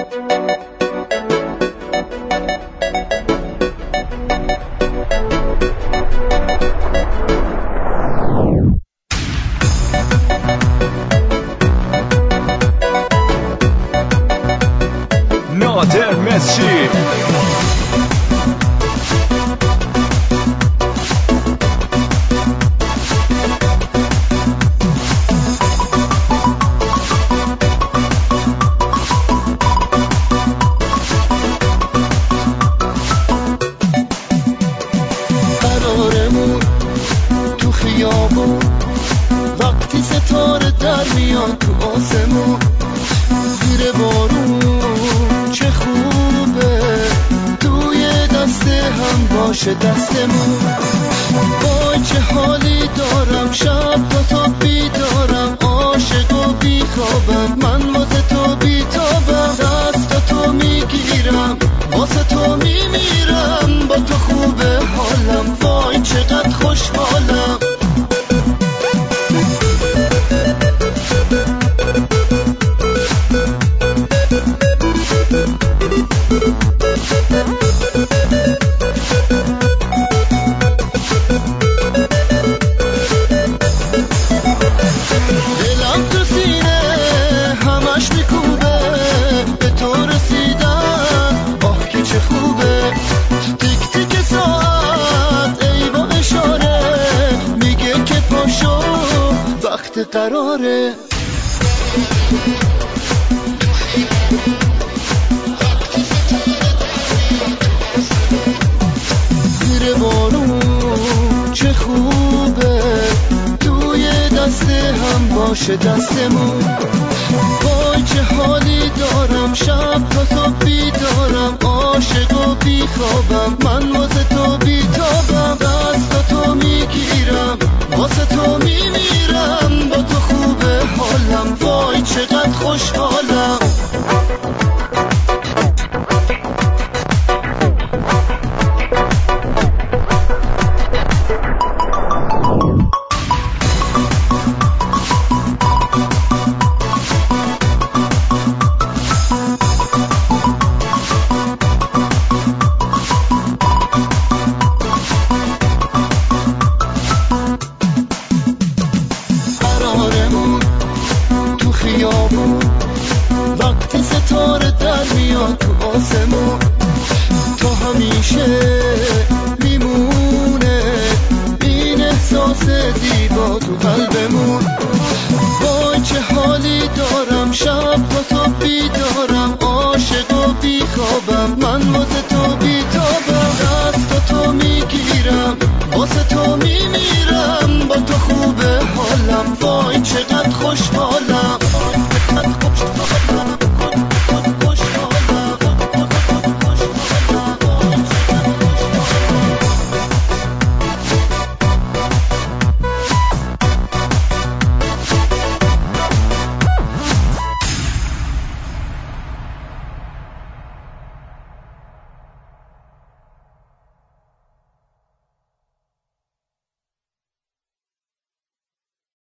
نادر مسی قرارمون تو خیابون وقتی ستاره در میاد تو آسمون زیر بارون چه خوبه توی دست هم باشه دستمون وای چه حالی دارم شب تا بیدارم عاشق و بیخوابم من واسه تو بیتابم دست تو میگیرم واسه تو میمیرم با تو خوبه حالم وای چقدر خوشحالم قراره زیر بارون چه خوبه توی دست هم باشه دستمون وای چه حالی دارم شب تا بیدارم عاشق و بیخوابم من واسه تو بیتابم دست تو میگیرم واسه تو میمیرم با تو خوبه حالم وای چقدر خوشحالم وقتی ستاره در میاد تو آسمون تا همیشه میمونه این احساس زیبا تو قلبمون وای چه حالی دارم شب تا بیدارم عاشق و بیخوابم من واسه تو بیتابم دست تو میگیرم واسه تو میمیرم با تو خوبه حالم وای چقدر خوشحالم